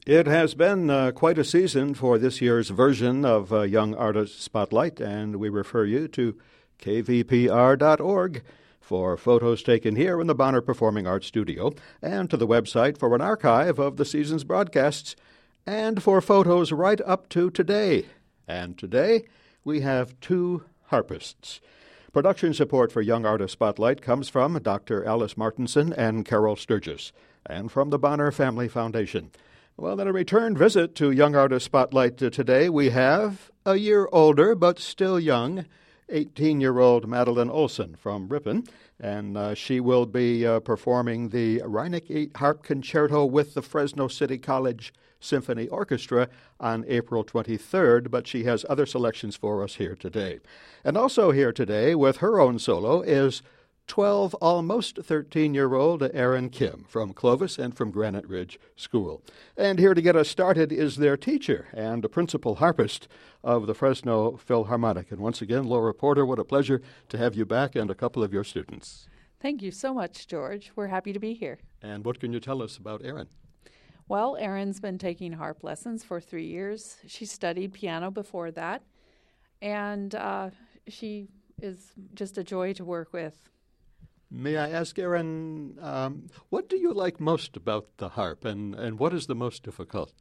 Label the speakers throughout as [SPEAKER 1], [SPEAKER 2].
[SPEAKER 1] It has been quite a season for this year's version of Young Artist Spotlight, and we refer you to kvpr.org for photos taken here in the Bonner Performing Arts Studio, and to the website for an archive of the season's broadcasts, and for photos right up to today. And today, we have two harpists. Production support for Young Artist Spotlight comes from Dr. Alice Martinson and Carol Sturgis, and from the Bonner Family Foundation. Well, then a return visit to Young Artist Spotlight today. We have a year older, but still young, 18-year-old Madeline Olson from Ripon, and she will be performing the Reinecke Harp Concerto with the Fresno City College Symphony Orchestra on April 23rd, but she has other selections for us here today. And also here today with her own solo is 12, almost 13-year-old Erin Kim from Clovis and from Granite Ridge School. And here to get us started is their teacher and the principal harpist of the Fresno Philharmonic. And once again, Laura Porter, what a pleasure to have you back and a couple of your students.
[SPEAKER 2] Thank you so much, George. We're happy to be here.
[SPEAKER 1] And what can you tell us about Erin?
[SPEAKER 2] Well, Erin's been taking harp lessons for 3 years. She studied piano before that, and she is just a joy to work with.
[SPEAKER 1] May I ask, Erin, what do you like most about the harp, and what is the most difficult?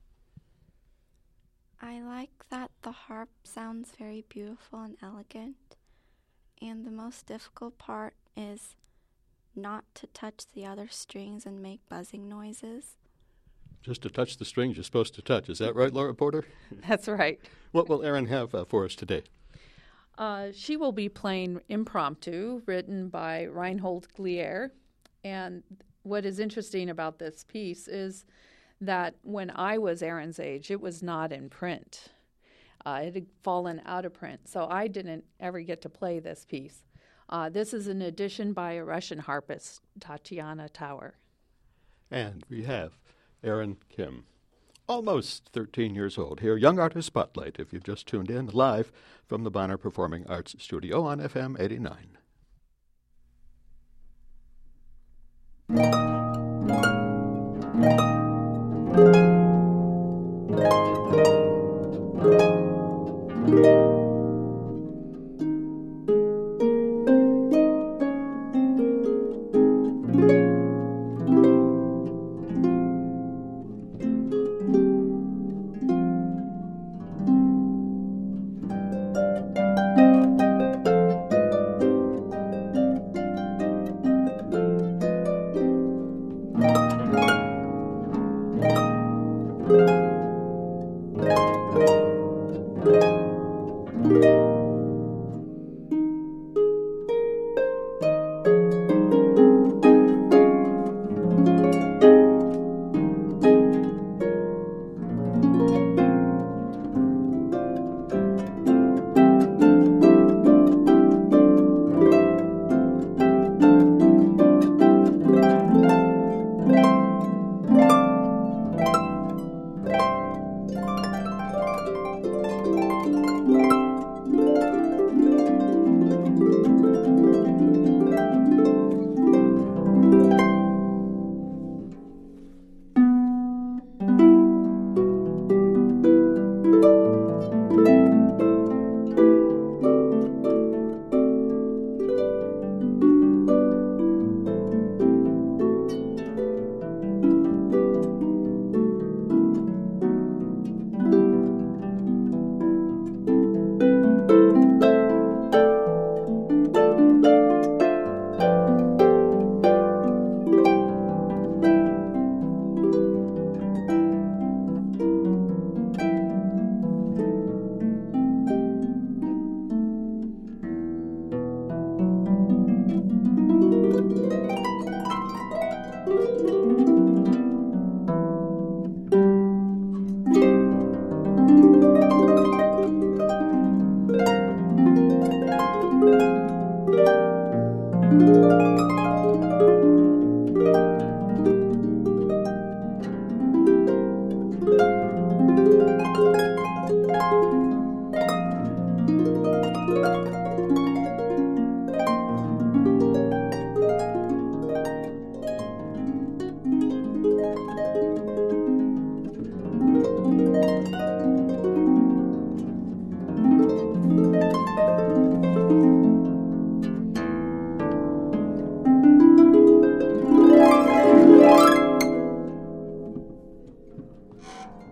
[SPEAKER 3] I like that the harp sounds very beautiful and elegant, and the most difficult part is not to touch the other strings and make buzzing noises.
[SPEAKER 1] Just to touch the strings you're supposed to touch. Is that right, Laura Porter?
[SPEAKER 2] That's right.
[SPEAKER 1] What will Erin have for us today?
[SPEAKER 2] She will be playing Impromptu, written by Reinhold Glier. And what is interesting about this piece is that when I was Erin's age, it was not in print. It had fallen out of print, so I didn't ever get to play this piece. This is an edition by a Russian harpist, Tatiana Tower.
[SPEAKER 1] And we have Erin Kim, almost 13 years old. Here, Young Artist Spotlight, if you've just tuned in, live from the Bonner Performing Arts Studio on FM 89.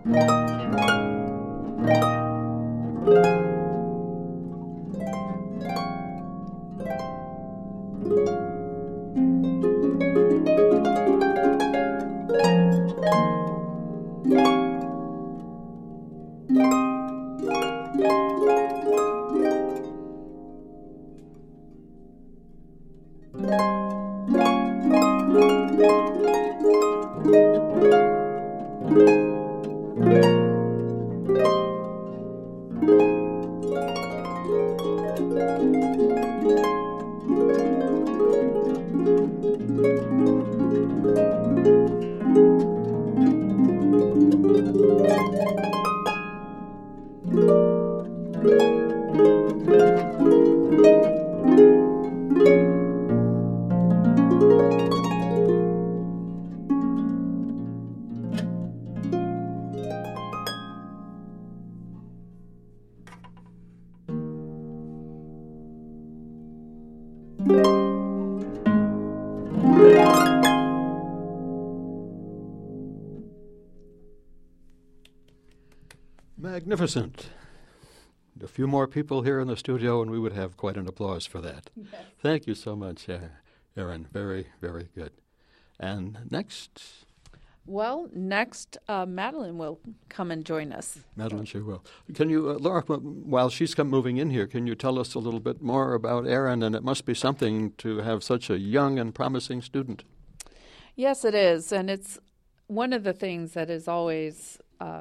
[SPEAKER 1] Magnificent. A few more people here in the studio, and we would have quite an applause for that.
[SPEAKER 2] Yes.
[SPEAKER 1] Thank you so much, Erin. Very, very good. And next,
[SPEAKER 2] Well, next, Madeline will come and join us.
[SPEAKER 1] Madeline, she will. Can you, Laura, while she's moving in here, can you tell us a little bit more about Erin? And it must be something to have such a young and promising student.
[SPEAKER 2] Yes, it is. And it's one of the things that is always,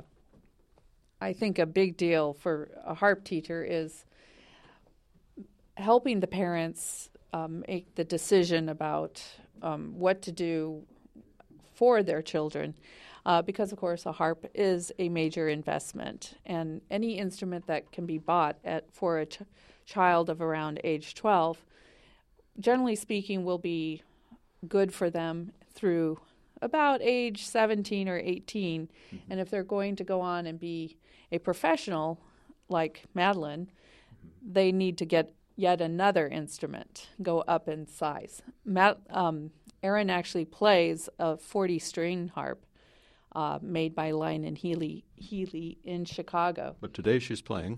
[SPEAKER 2] I think, a big deal for a harp teacher is helping the parents make the decision about what to do for their children, because, of course, a harp is a major investment. And any instrument that can be bought for a child of around age 12, generally speaking, will be good for them through about age 17 or 18. Mm-hmm. And if they're going to go on and be a professional like Madeline, they need to get yet another instrument, go up in size. Erin actually plays a 40-string harp made by Line and Healy in Chicago.
[SPEAKER 1] But today she's playing.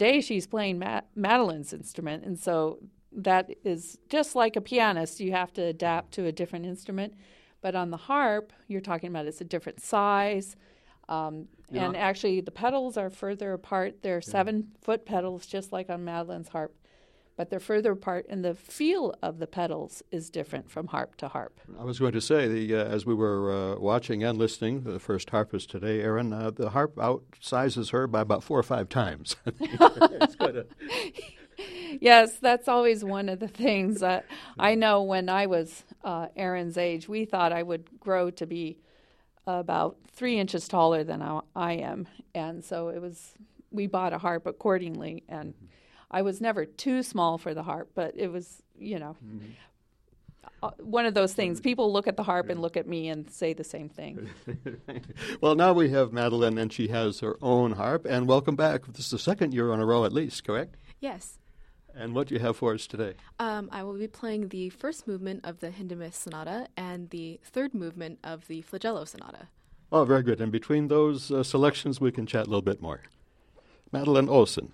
[SPEAKER 2] Madeline's instrument, and so that is just like a pianist. You have to adapt to a different instrument. But on the harp, you're talking about it's a different size. And actually, the pedals are further apart. They're 7-foot pedals, just like on Madeline's harp. But they're further apart, and the feel of the pedals is different from harp to harp.
[SPEAKER 1] I was going to say, as we were watching and listening, the first harpist today, Erin, the harp outsizes her by about 4 or 5 times. It's quite a...
[SPEAKER 2] Yes, that's always one of the things. I know when I was Erin's age, we thought I would grow to be about 3 inches taller than I am. And so we bought a harp accordingly, and I was never too small for the harp, but it was, one of those things. People look at the harp and look at me and say the same thing.
[SPEAKER 1] Well, now we have Madeline, and she has her own harp. And welcome back. This is the second year in a row at least, correct?
[SPEAKER 4] Yes.
[SPEAKER 1] And what do you have for us today?
[SPEAKER 4] I will be playing the first movement of the Hindemith Sonata and the third movement of the Flagello Sonata.
[SPEAKER 1] Oh, very good. And between those selections, we can chat a little bit more. Madeline Olson.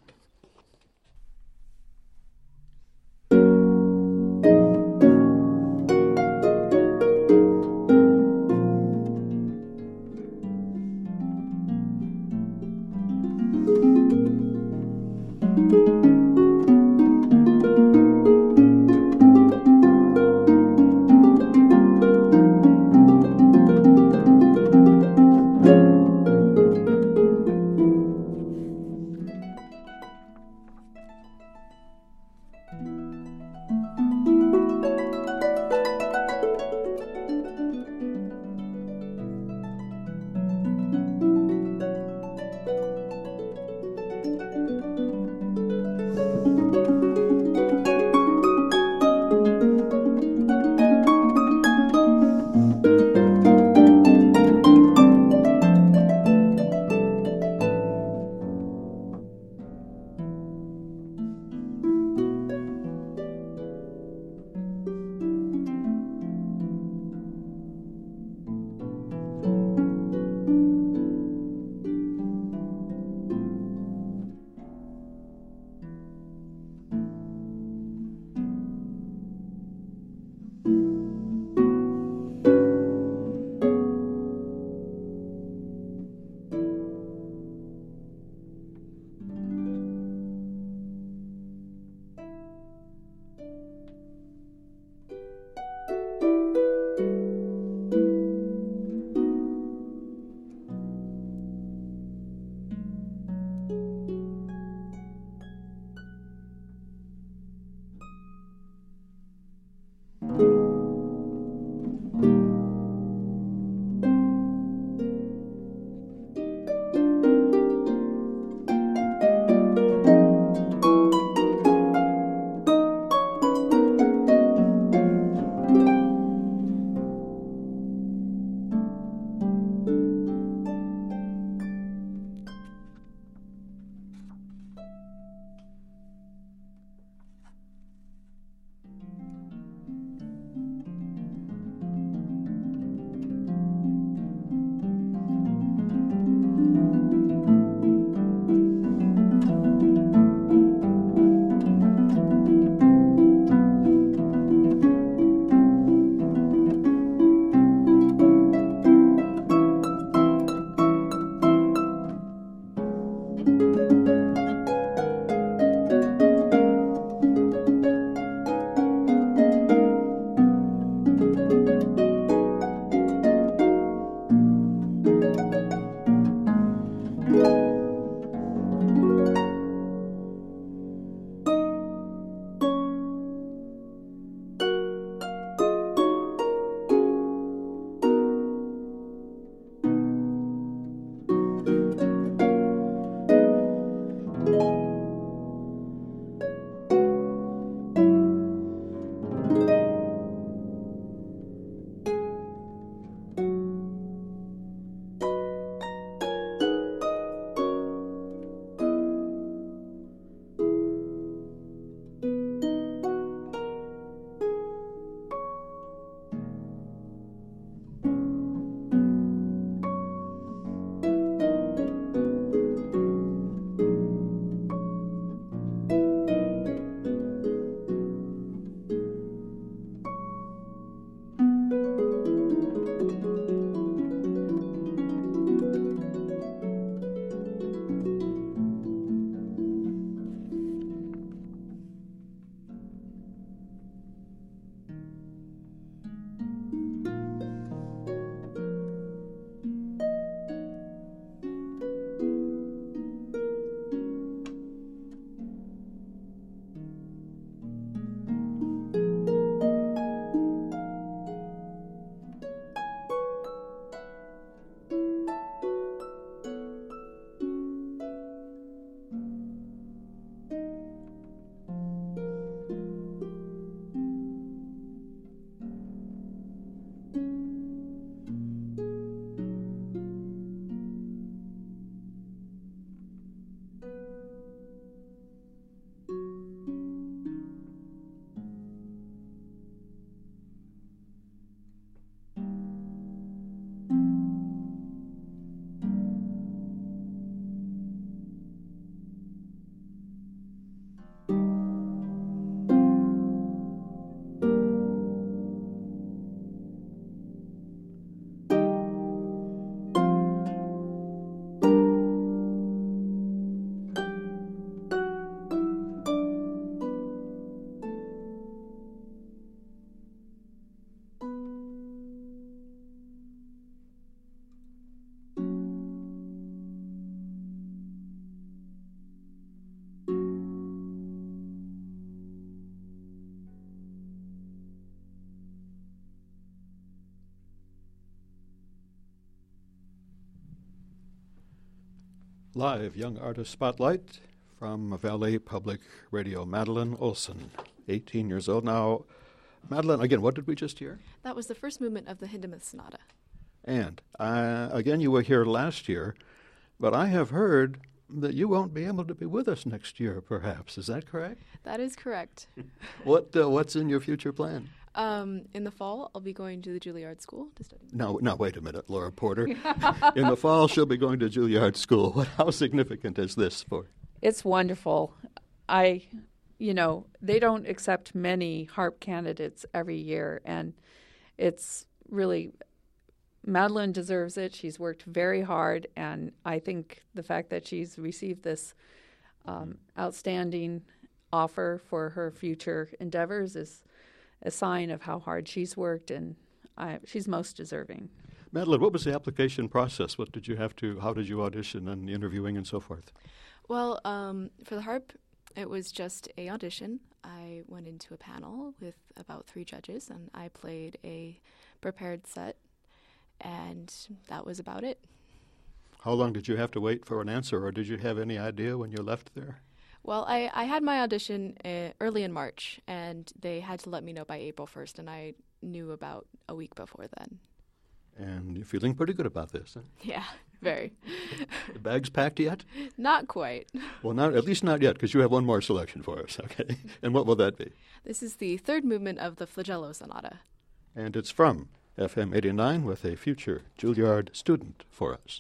[SPEAKER 1] Live Young Artist Spotlight from Valley Public Radio. Madeline Olson, 18 years old. Now, Madeline, again, what did we just hear?
[SPEAKER 4] That was the first movement of the Hindemith Sonata.
[SPEAKER 1] And, again, you were here last year, but I have heard that you won't be able to be with us next year, perhaps. Is that correct?
[SPEAKER 4] That is correct.
[SPEAKER 1] What's in your future plan?
[SPEAKER 4] In the fall, I'll be going to the Juilliard School to study.
[SPEAKER 1] No, wait a minute, Laura Porter. In the fall, she'll be going to Juilliard School. How significant is this for?
[SPEAKER 2] It's wonderful. They don't accept many harp candidates every year, and it's really, Madeline deserves it. She's worked very hard, and I think the fact that she's received this outstanding offer for her future endeavors is a sign of how hard she's worked, and she's most deserving.
[SPEAKER 1] Madeline, what was the application process? How did you audition and interviewing and so forth?
[SPEAKER 4] Well, for the harp, it was just a audition. I went into a panel with about 3 judges, and I played a prepared set, and that was about it.
[SPEAKER 1] How long did you have to wait for an answer, or did you have any idea when you left there?
[SPEAKER 4] Well, I had my audition early in March, and they had to let me know by April 1st, and I knew about a week before then.
[SPEAKER 1] And you're feeling pretty good about this, huh?
[SPEAKER 4] Yeah, very.
[SPEAKER 1] The bag's packed yet?
[SPEAKER 4] Not quite.
[SPEAKER 1] Well, at least not yet, because you have one more selection for us, okay? And what will that be?
[SPEAKER 4] This is the third movement of the Flagello Sonata.
[SPEAKER 1] And it's from FM 89 with a future Juilliard student for us.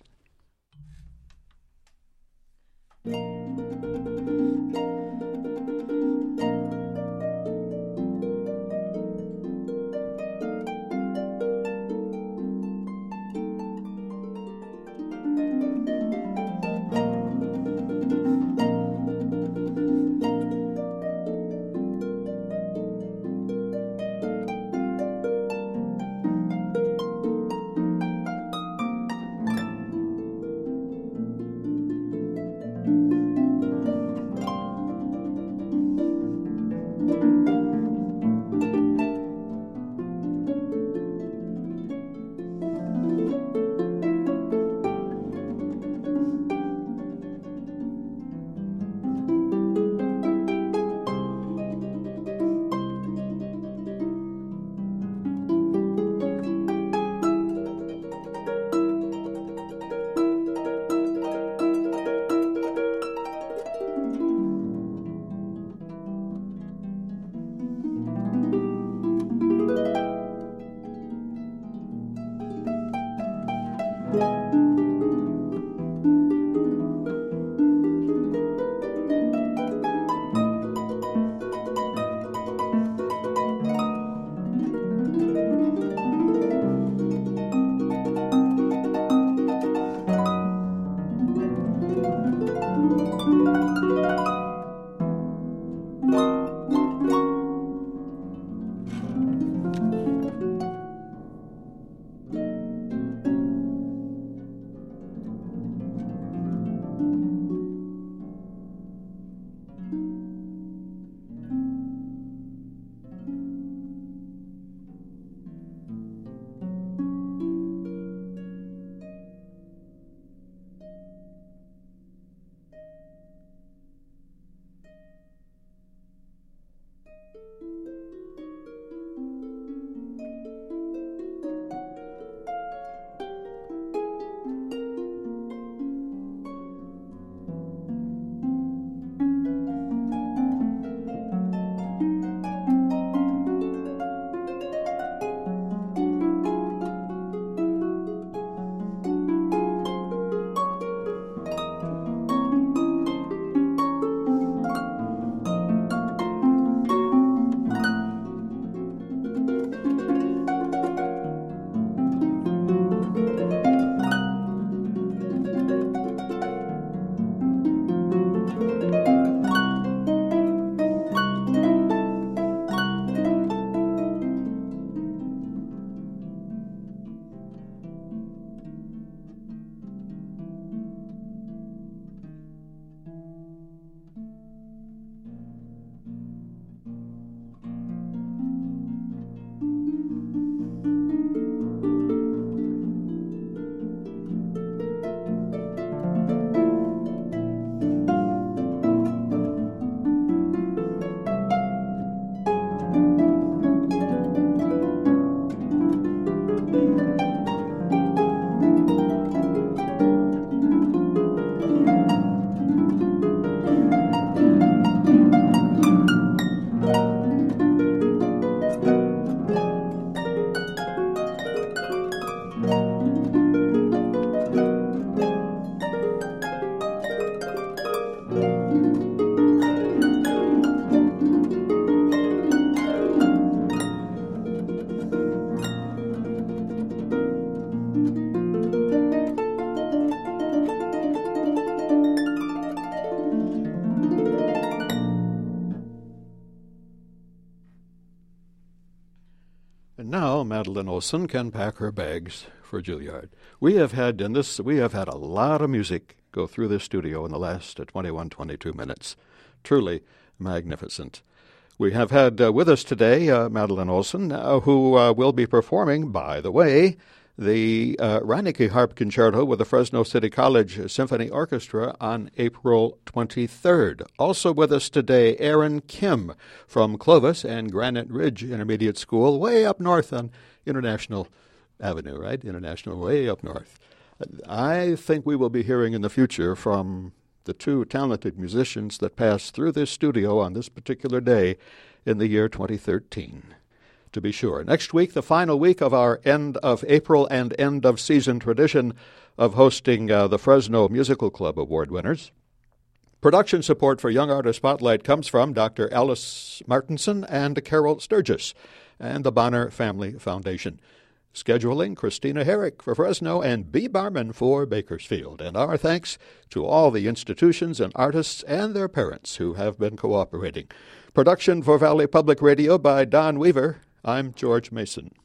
[SPEAKER 1] Madeline Olson can pack her bags for Juilliard. We have had a lot of music go through this studio in the last 22 minutes. Truly magnificent. We have had with us today Madeline Olson, who will be performing, by the way, the Reinecke Harp Concerto with the Fresno City College Symphony Orchestra on April 23rd. Also with us today, Aaron Kim from Clovis and Granite Ridge Intermediate School, way up north on International Avenue, right? International, way up north. I think we will be hearing in the future from the two talented musicians that passed through this studio on this particular day in the year 2013. To be sure. Next week, the final week of our end of April and end of season tradition of hosting the Fresno Musical Club Award winners. Production support for Young Artist Spotlight comes from Dr. Alice Martinson and Carol Sturgis and the Bonner Family Foundation. Scheduling, Christina Herrick for Fresno and B. Barman for Bakersfield. And our thanks to all the institutions and artists and their parents who have been cooperating. Production for Valley Public Radio by Don Weaver. I'm George Mason.